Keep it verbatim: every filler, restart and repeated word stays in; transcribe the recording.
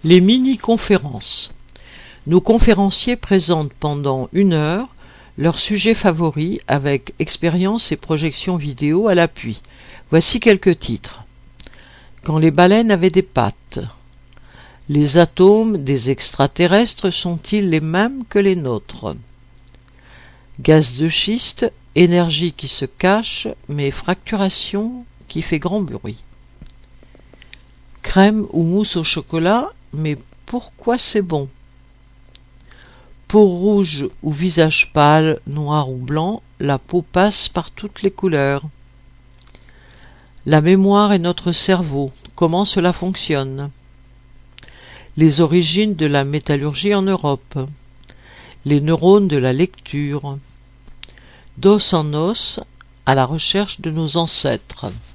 Les mini-conférences. Nos conférenciers présentent pendant une heure leur sujet favori avec expérience et projection vidéo à l'appui. Voici quelques titres. Quand les baleines avaient des pattes. Les atomes des extraterrestres sont-ils les mêmes que les nôtres? Gaz de schiste, énergie qui se cache, mais fracturation qui fait grand bruit. Crème ou mousse au chocolat, mais pourquoi c'est bon? Peau rouge ou visage pâle, noir ou blanc, la peau passe par toutes les couleurs. La mémoire est notre cerveau, comment cela fonctionne? Les origines de la métallurgie en Europe. Les neurones de la lecture. D'os en os, à la recherche de nos ancêtres.